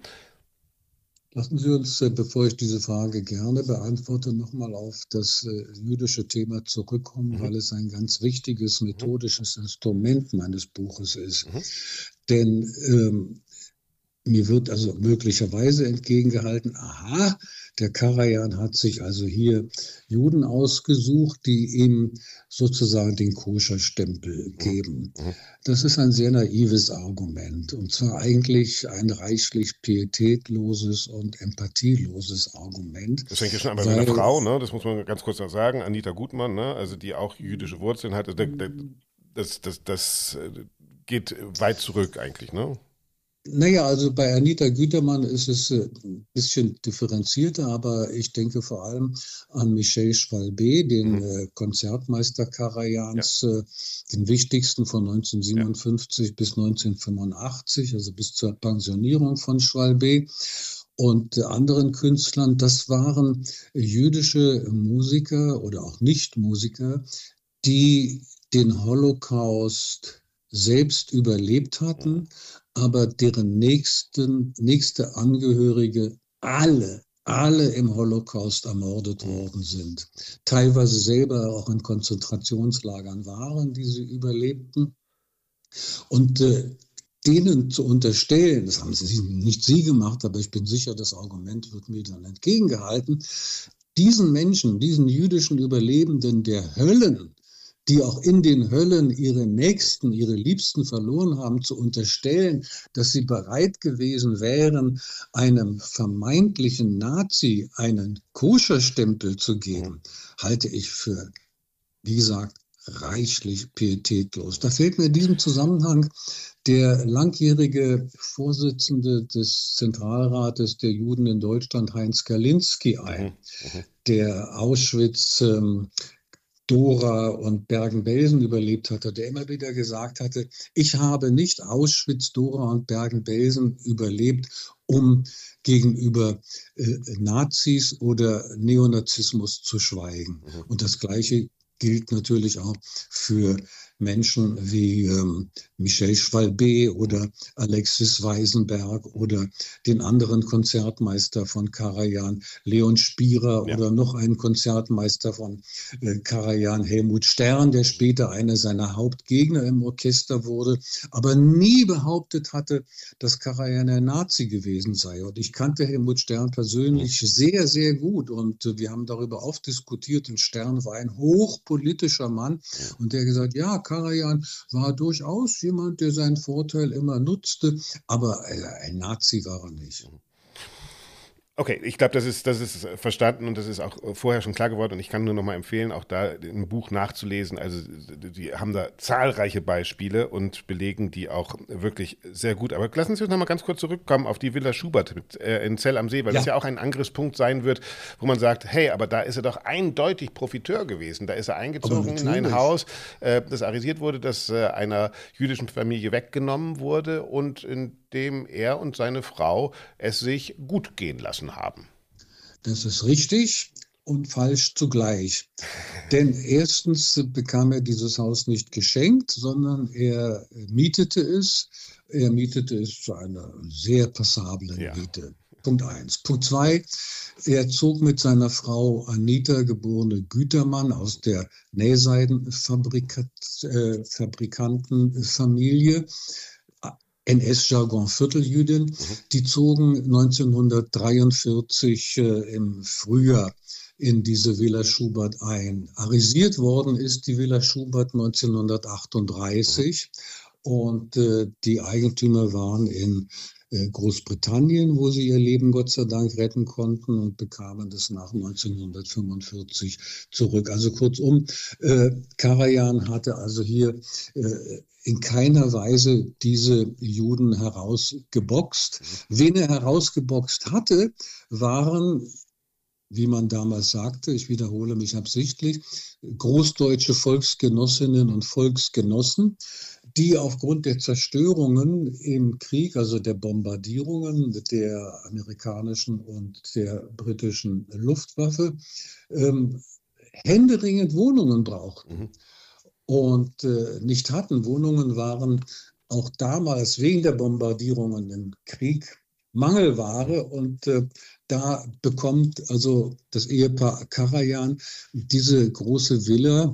Lassen Sie uns, äh, bevor ich diese Frage gerne beantworte, nochmal auf das äh, jüdische Thema zurückkommen, Mhm. weil es ein ganz wichtiges methodisches Instrument meines Buches ist. Mhm. Denn ähm, mir wird also möglicherweise entgegengehalten, aha, der Karajan hat sich also hier Juden ausgesucht, die ihm sozusagen den Koscherstempel geben. Mhm. Das ist ein sehr naives Argument, und zwar eigentlich ein reichlich pietätloses und empathieloses Argument. Das fängt ja schon an bei weil, einer Frau, ne? Das muss man ganz kurz noch sagen, Anita Gutmann, ne? Also die auch jüdische Wurzeln hat. Das, das, das geht weit zurück eigentlich, ne? Naja, also bei Anita Gütermann ist es äh, ein bisschen differenzierter, aber ich denke vor allem an Michel Schwalbe, den Mhm. äh, Konzertmeister Karajans, äh, den wichtigsten von neunzehnhundertsiebenundfünfzig Ja. bis neunzehnhundertfünfundachtzig, also bis zur Pensionierung von Schwalbe. Und äh, anderen Künstlern, das waren jüdische Musiker oder auch Nicht-Musiker, die den Holocaust selbst überlebt hatten, aber deren nächsten, nächste Angehörige alle, alle im Holocaust ermordet worden sind. Teilweise selber auch in Konzentrationslagern waren, die sie überlebten. Und äh, denen zu unterstellen, das haben sie nicht sie gemacht, aber ich bin sicher, das Argument wird mir dann entgegengehalten, diesen Menschen, diesen jüdischen Überlebenden der Höllen, die auch in den Höllen ihre Nächsten, ihre Liebsten verloren haben, zu unterstellen, dass sie bereit gewesen wären, einem vermeintlichen Nazi einen Koscherstempel zu geben, halte ich für, wie gesagt, reichlich pietätlos. Da fällt mir in diesem Zusammenhang der langjährige Vorsitzende des Zentralrates der Juden in Deutschland, Heinz Galinski, ein, Mhm. Mhm. der Auschwitz, ähm, Dora und Bergen-Belsen überlebt hatte, der immer wieder gesagt hatte, ich habe nicht Auschwitz, Dora und Bergen-Belsen überlebt, um gegenüber äh, Nazis oder Neonazismus zu schweigen. Mhm. Und das Gleiche gilt natürlich auch für Menschen wie ähm, Michel Schwalbe oder Alexis Weisenberg oder den anderen Konzertmeister von Karajan, Leon Spierer, Ja. oder noch einen Konzertmeister von äh, Karajan, Helmut Stern, der später einer seiner Hauptgegner im Orchester wurde, aber nie behauptet hatte, dass Karajan ein Nazi gewesen sei. Und ich kannte Helmut Stern persönlich sehr, sehr gut, und äh, wir haben darüber oft diskutiert, und Stern war ein hochpolitischer Mann, und der gesagt, ja, Karajan war durchaus jemand, der seinen Vorteil immer nutzte, aber ein Nazi war er nicht. Okay, ich glaube, das ist, das ist verstanden und das ist auch vorher schon klar geworden, und ich kann nur noch mal empfehlen, auch da ein Buch nachzulesen. Also die haben da zahlreiche Beispiele und belegen die auch wirklich sehr gut. Aber lassen Sie uns noch mal ganz kurz zurückkommen auf die Villa Schubert mit, äh, in Zell am See, weil Ja. das ja auch ein Angriffspunkt sein wird, wo man sagt, hey, aber da ist er doch eindeutig Profiteur gewesen. Da ist er eingezogen in ein natürlich. Haus, äh, das arisiert wurde, das äh, einer jüdischen Familie weggenommen wurde und in dem er und seine Frau es sich gut gehen lassen haben. Das ist richtig. und falsch zugleich. Denn erstens bekam er dieses Haus nicht geschenkt, sondern er mietete es. Er mietete es zu einer sehr passablen Ja. Miete. Punkt eins. Punkt zwei, er zog mit seiner Frau Anita, geborene Gütermann, aus der Nähseidenfabrikantenfamilie, N S-Jargon Vierteljüdin. Mhm. Die zogen neunzehnhundertdreiundvierzig äh, im Frühjahr in diese Villa Schubert ein. Arisiert worden ist die Villa Schubert neunzehnhundertachtunddreißig mhm. und äh, die Eigentümer waren in äh, Großbritannien, wo sie ihr Leben Gott sei Dank retten konnten und bekamen das nach neunzehnhundertfünfundvierzig zurück. Also kurzum, äh, Karajan hatte also hier äh, in keiner Weise diese Juden herausgeboxt. Wen er herausgeboxt hatte, waren, wie man damals sagte, ich wiederhole mich absichtlich, großdeutsche Volksgenossinnen und Volksgenossen, die aufgrund der Zerstörungen im Krieg, also der Bombardierungen der amerikanischen und der britischen Luftwaffe, ähm, händeringend Wohnungen brauchten. Mhm. Und äh, nicht hatten. Wohnungen waren auch damals wegen der Bombardierungen im Krieg Mangelware. Und äh, da bekommt also das Ehepaar Karajan diese große Villa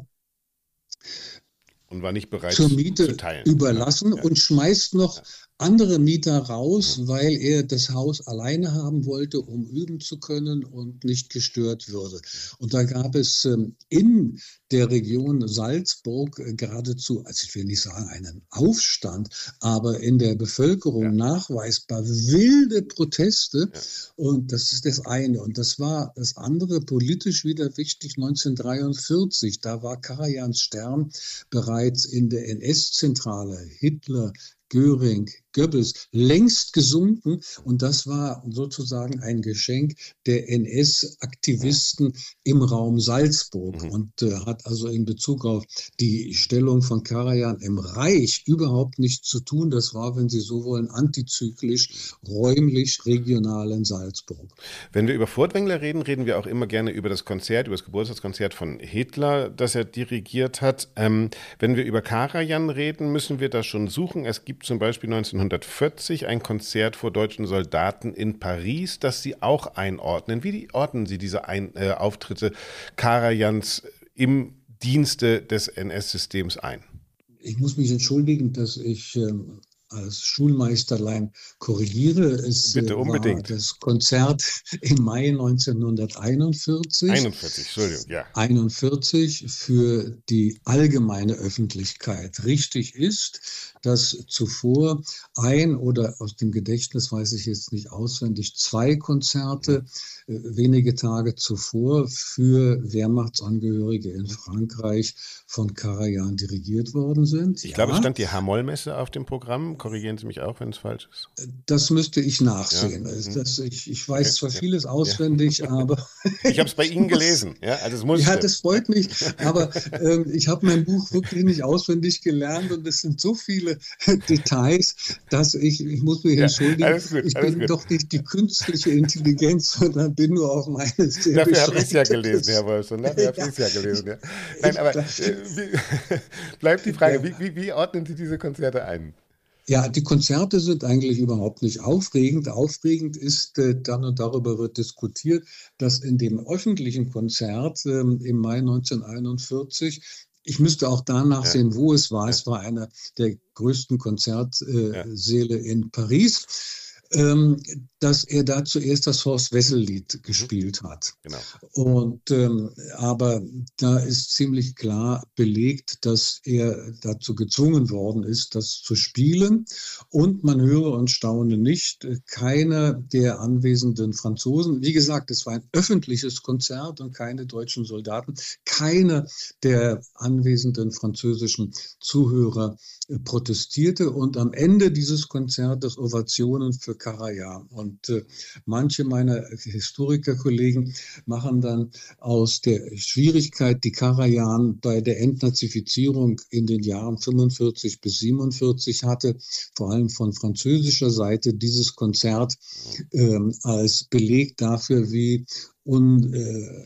und war nicht bereit zur Miete zu teilen. überlassen Ja. und schmeißt noch ja. andere Mieter raus, mhm. weil er das Haus alleine haben wollte, um üben zu können und nicht gestört würde. Und da gab es ähm, in der Region Salzburg äh, geradezu, also ich will nicht sagen einen Aufstand, aber in der Bevölkerung ja. nachweisbar wilde Proteste. Ja. Und das ist das eine. Und das war das andere, politisch wieder wichtig, neunzehnhundertdreiundvierzig. Da war Karajans Stern bereits in der N S-Zentrale. Hitler, Göring, Goebbels längst gesunken, und das war sozusagen ein Geschenk der N S-Aktivisten im Raum Salzburg mhm. und äh, hat also in Bezug auf die Stellung von Karajan im Reich überhaupt nichts zu tun. Das war, wenn Sie so wollen, antizyklisch, räumlich, regional in Salzburg. Wenn wir über Furtwängler reden, reden wir auch immer gerne über das Konzert, über das Geburtstagskonzert von Hitler, das er dirigiert hat. Ähm, wenn wir über Karajan reden, müssen wir da schon suchen. Es gibt zum Beispiel neunzehnhundertvierzig ein Konzert vor deutschen Soldaten in Paris, das Sie auch einordnen. Wie ordnen Sie diese ein, äh, Auftritte Karajans im Dienste des N S-Systems ein? Ich muss mich entschuldigen, dass ich ähm, als Schulmeisterlein korrigiere. Es Bitte, unbedingt. War das Konzert im Mai neunzehnhunderteinundvierzig. einundvierzig, Entschuldigung, ja. einundvierzig für die allgemeine Öffentlichkeit. Richtig ist, dass zuvor ein oder aus dem Gedächtnis weiß ich jetzt nicht auswendig, zwei Konzerte äh, wenige Tage zuvor für Wehrmachtsangehörige in Frankreich von Karajan dirigiert worden sind. Ich ja. glaube, es stand die H-Moll-Messe auf dem Programm. Korrigieren Sie mich auch, wenn es falsch ist. Das müsste ich nachsehen. Ja. Das, ich, ich weiß okay. zwar vieles auswendig, ja. aber... Ich habe es bei Ihnen gelesen. Ja, also es muss ja, das freut mich. Aber ähm, ich habe mein Buch wirklich nicht auswendig gelernt und es sind so viele Details, dass ich, ich muss mich ja, entschuldigen, alles gut, alles ich bin gut. doch nicht die künstliche Intelligenz, sondern bin nur auf meine sehr Dafür habe ich es ja gelesen, Herr Wolfson. Dafür habe ich es ja gelesen. Ja. Nein, aber äh, wie, bleibt die Frage, wie, wie, wie ordnen Sie diese Konzerte ein? Ja, die Konzerte sind eigentlich überhaupt nicht aufregend. Aufregend ist äh, dann, und darüber wird diskutiert, dass in dem öffentlichen Konzert äh, im Mai neunzehnhunderteinundvierzig, ich müsste auch danach ja. sehen, wo es war, ja. es war einer der größten Konzertsäle äh, ja. in Paris, ähm, dass er da zuerst das Horst-Wessel-Lied gespielt hat. Genau. Und, ähm, aber da ist ziemlich klar belegt, dass er dazu gezwungen worden ist, das zu spielen. Und man höre und staune nicht, keiner der anwesenden Franzosen, wie gesagt, es war ein öffentliches Konzert und keine deutschen Soldaten, keiner der anwesenden französischen Zuhörer protestierte. Und am Ende dieses Konzertes Ovationen für Karajan. Und äh, manche meiner Historikerkollegen machen dann aus der Schwierigkeit, die Karajan bei der Entnazifizierung in den Jahren fünfundvierzig bis siebenundvierzig hatte, vor allem von französischer Seite, dieses Konzert äh, als Beleg dafür, wie un, äh,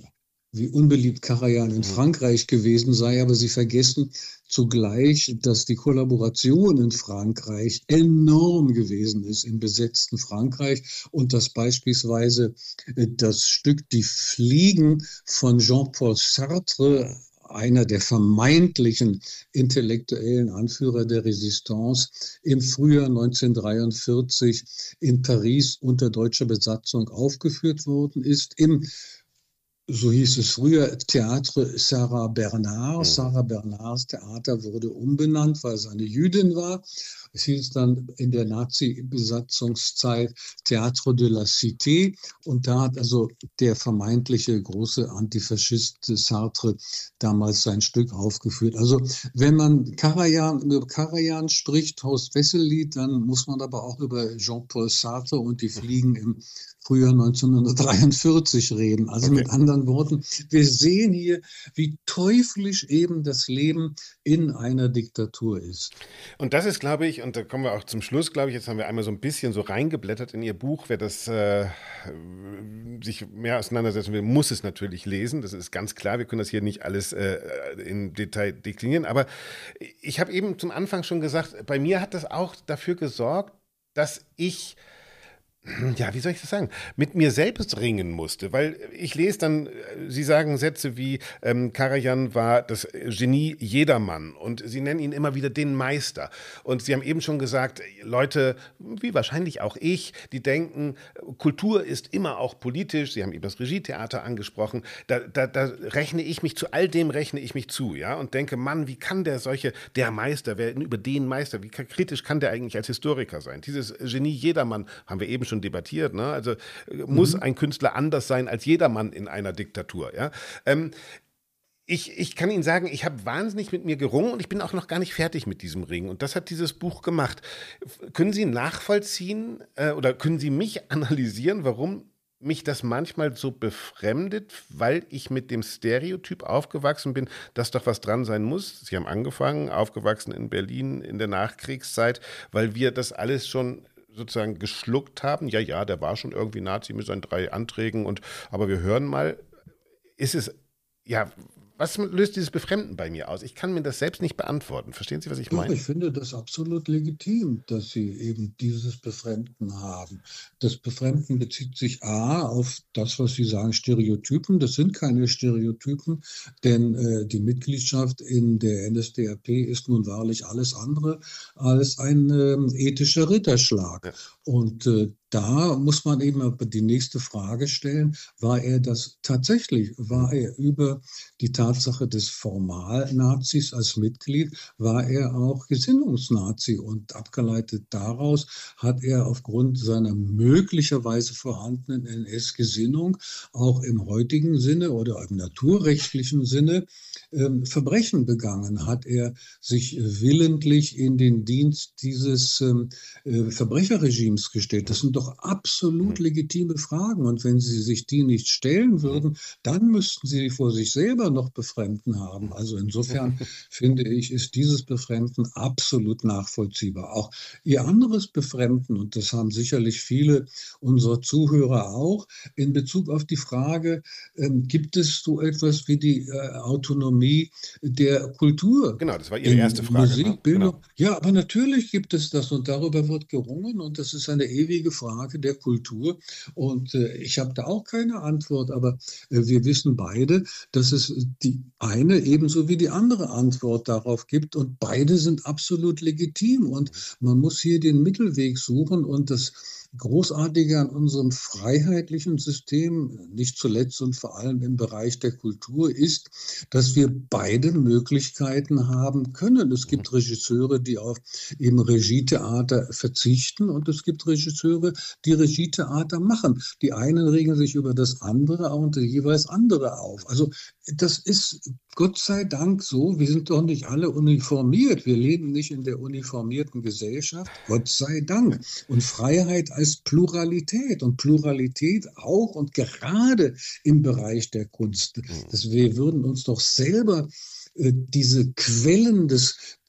wie unbeliebt Karajan in Frankreich gewesen sei, aber sie vergessen zugleich, dass die Kollaboration in Frankreich enorm gewesen ist im besetzten Frankreich und dass beispielsweise das Stück Die Fliegen von Jean-Paul Sartre, einer der vermeintlichen intellektuellen Anführer der Resistance, im Frühjahr neunzehnhundertdreiundvierzig in Paris unter deutscher Besatzung aufgeführt worden ist, im, so hieß es früher, Théâtre Sarah Bernard. Sarah Bernards Theater wurde umbenannt, weil es eine Jüdin war. Es hieß dann in der Nazi-Besatzungszeit Théâtre de la Cité. Und da hat also der vermeintliche große Antifaschist Sartre damals sein Stück aufgeführt. Also wenn man Karajan, über Karajan spricht, Horst Wessel-Lied, dann muss man aber auch über Jean-Paul Sartre und die Fliegen im Frühjahr neunzehnhundertdreiundvierzig reden. Also okay. Mit anderen Worten, wir sehen hier, wie teuflisch eben das Leben in einer Diktatur ist. Und das ist, glaube ich, und da kommen wir auch zum Schluss, glaube ich, jetzt haben wir einmal so ein bisschen so reingeblättert in Ihr Buch. Wer das äh, sich mehr auseinandersetzen will, muss es natürlich lesen. Das ist ganz klar. Wir können das hier nicht alles äh, im Detail deklinieren. Aber ich habe eben zum Anfang schon gesagt, bei mir hat das auch dafür gesorgt, dass ich ja, wie soll ich das sagen, mit mir selbst ringen musste, weil ich lese dann, Sie sagen Sätze wie, ähm, Karajan war das Genie jedermann und Sie nennen ihn immer wieder den Meister und Sie haben eben schon gesagt, Leute, wie wahrscheinlich auch ich, die denken, Kultur ist immer auch politisch, Sie haben eben das Regietheater angesprochen, da, da, da rechne ich mich zu all dem rechne ich mich zu, ja, und denke, Mann, wie kann der solche, der Meister, wer über den Meister, wie kritisch kann der eigentlich als Historiker sein? Dieses Genie jedermann, haben wir eben schon schon debattiert, ne? Also muss mhm. ein Künstler anders sein als jedermann in einer Diktatur, ja? Ähm, ich, ich kann Ihnen sagen, ich habe wahnsinnig mit mir gerungen und ich bin auch noch gar nicht fertig mit diesem Ring und das hat dieses Buch gemacht. Können Sie nachvollziehen äh, oder können Sie mich analysieren, warum mich das manchmal so befremdet, weil ich mit dem Stereotyp aufgewachsen bin, dass doch was dran sein muss. Sie haben angefangen, aufgewachsen in Berlin in der Nachkriegszeit, weil wir das alles schon sozusagen geschluckt haben. Ja, ja, der war schon irgendwie Nazi mit seinen drei Anträgen und aber wir hören mal, ist es, ja, was löst dieses Befremden bei mir aus? Ich kann mir das selbst nicht beantworten. Verstehen Sie, was ich meine? Doch, ich finde das absolut legitim, dass Sie eben dieses Befremden haben. Das Befremden bezieht sich A auf das, was Sie sagen, Stereotypen. Das sind keine Stereotypen, denn äh, die Mitgliedschaft in der N S D A P ist nun wahrlich alles andere als ein äh, ethischer Ritterschlag. Ja. Und äh, da muss man eben aber die nächste Frage stellen, war er das tatsächlich, war er über die Tatsache des Formal-Nazis als Mitglied, war er auch Gesinnungsnazi und abgeleitet daraus hat er aufgrund seiner möglicherweise vorhandenen N S-Gesinnung auch im heutigen Sinne oder im naturrechtlichen Sinne ähm, Verbrechen begangen, hat er sich willentlich in den Dienst dieses ähm, äh, Verbrecherregimes gestellt. Das sind doch absolut legitime Fragen. Und wenn Sie sich die nicht stellen würden, dann müssten Sie vor sich selber noch Befremden haben. Also insofern finde ich, ist dieses Befremden absolut nachvollziehbar. Auch Ihr anderes Befremden, und das haben sicherlich viele unserer Zuhörer auch, in Bezug auf die Frage, ähm, gibt es so etwas wie die äh, Autonomie der Kultur? Genau, das war Ihre erste Frage. Musik, ne? Bildung. Genau. Ja, aber natürlich gibt es das und darüber wird gerungen und das ist eine ewige Frage der Kultur und äh, ich habe da auch keine Antwort, aber äh, wir wissen beide, dass es die eine ebenso wie die andere Antwort darauf gibt und beide sind absolut legitim und man muss hier den Mittelweg suchen und das Großartige an unserem freiheitlichen System, nicht zuletzt und vor allem im Bereich der Kultur, ist, dass wir beide Möglichkeiten haben können. Es gibt Regisseure, die auf eben Regietheater verzichten und es gibt Regisseure, die Regietheater machen. Die einen regen sich über das andere und die jeweils andere auf. Also das ist Gott sei Dank so. Wir sind doch nicht alle uniformiert. Wir leben nicht in der uniformierten Gesellschaft. Gott sei Dank. Und Freiheit als Pluralität und Pluralität auch und gerade im Bereich der Kunst. Das, wir würden uns doch selber äh, diese Quellen des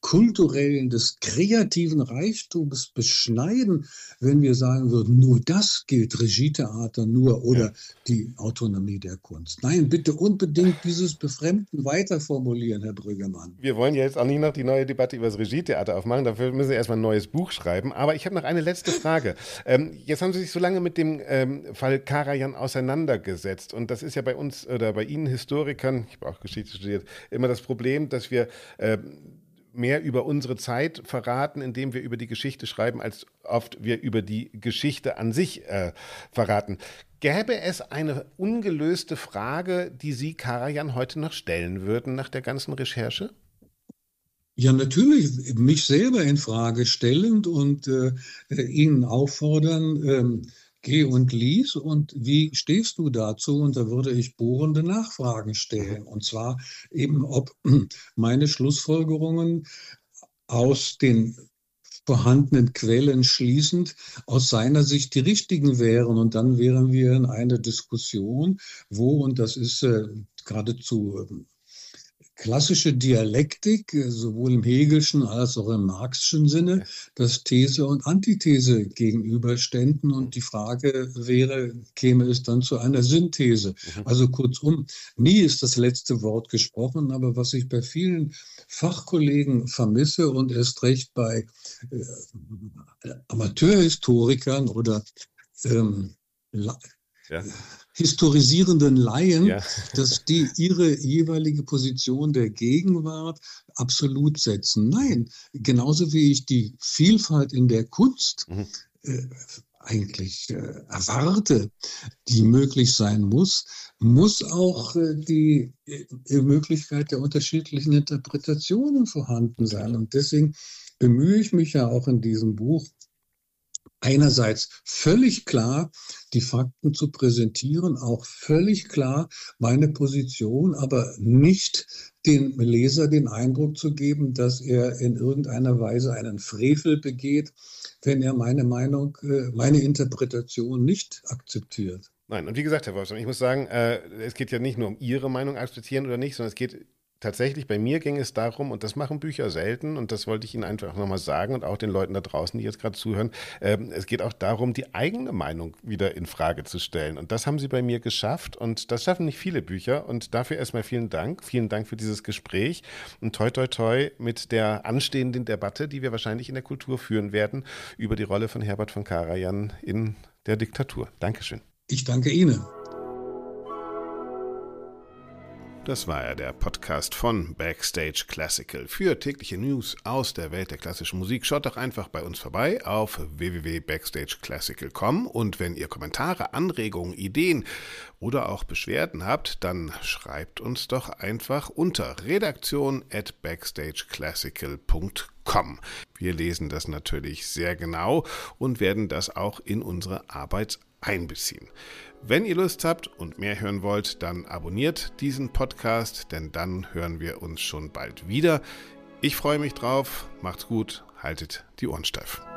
kulturellen, des kreativen Reichtums beschneiden, wenn wir sagen würden, nur das gilt, Regietheater nur oder ja. die Autonomie der Kunst. Nein, bitte unbedingt dieses Befremden weiter formulieren, Herr Brüggemann. Wir wollen ja jetzt auch nicht noch die neue Debatte über das Regietheater aufmachen, dafür müssen wir erstmal ein neues Buch schreiben. Aber ich habe noch eine letzte Frage. Ähm, jetzt haben Sie sich so lange mit dem ähm, Fall Karajan auseinandergesetzt und das ist ja bei uns oder bei Ihnen Historikern, ich habe auch Geschichte studiert, immer das Problem, dass wir äh, mehr über unsere Zeit verraten, indem wir über die Geschichte schreiben, als oft wir über die Geschichte an sich äh, verraten. Gäbe es eine ungelöste Frage, die Sie Karajan heute noch stellen würden nach der ganzen Recherche? Ja, natürlich, mich selber in Frage stellend und äh, Ihnen auffordern, ähm, geh und lies und wie stehst du dazu? Und da würde ich bohrende Nachfragen stellen. Und zwar eben, ob meine Schlussfolgerungen aus den vorhandenen Quellen schließend aus seiner Sicht die richtigen wären. Und dann wären wir in einer Diskussion, wo, und das ist äh, geradezu äh, klassische Dialektik, sowohl im Hegelschen als auch im Marxischen Sinne, dass These und Antithese gegenüberständen und die Frage wäre, käme es dann zu einer Synthese? Also kurzum, nie ist das letzte Wort gesprochen, aber was ich bei vielen Fachkollegen vermisse und erst recht bei äh, Amateurhistorikern oder ähm, ja. historisierenden Laien, ja. dass die ihre jeweilige Position der Gegenwart absolut setzen. Nein, genauso wie ich die Vielfalt in der Kunst mhm. äh, eigentlich äh, erwarte, die möglich sein muss, muss auch äh, die äh, Möglichkeit der unterschiedlichen Interpretationen vorhanden sein. Und deswegen bemühe ich mich ja auch in diesem Buch, einerseits völlig klar die Fakten zu präsentieren, auch völlig klar meine Position, aber nicht dem Leser den Eindruck zu geben, dass er in irgendeiner Weise einen Frevel begeht, wenn er meine Meinung, meine Interpretation nicht akzeptiert. Nein, und wie gesagt, Herr Wolfson, ich muss sagen, äh, es geht ja nicht nur um Ihre Meinung akzeptieren oder nicht, sondern es geht tatsächlich, bei mir ging es darum, und das machen Bücher selten, und das wollte ich Ihnen einfach nochmal sagen und auch den Leuten da draußen, die jetzt gerade zuhören, äh, es geht auch darum, die eigene Meinung wieder in Frage zu stellen. Und das haben Sie bei mir geschafft und das schaffen nicht viele Bücher und dafür erstmal vielen Dank. Vielen Dank für dieses Gespräch und toi toi toi mit der anstehenden Debatte, die wir wahrscheinlich in der Kultur führen werden, über die Rolle von Herbert von Karajan in der Diktatur. Dankeschön. Ich danke Ihnen. Das war ja der Podcast von Backstage Classical. Für tägliche News aus der Welt der klassischen Musik schaut doch einfach bei uns vorbei auf w w w punkt backstage classical punkt com und wenn ihr Kommentare, Anregungen, Ideen oder auch Beschwerden habt, dann schreibt uns doch einfach unter redaktion at backstage classical punkt com. Wir lesen das natürlich sehr genau und werden das auch in unsere Arbeit einbeziehen. Wenn ihr Lust habt und mehr hören wollt, dann abonniert diesen Podcast, denn dann hören wir uns schon bald wieder. Ich freue mich drauf, macht's gut, haltet die Ohren steif.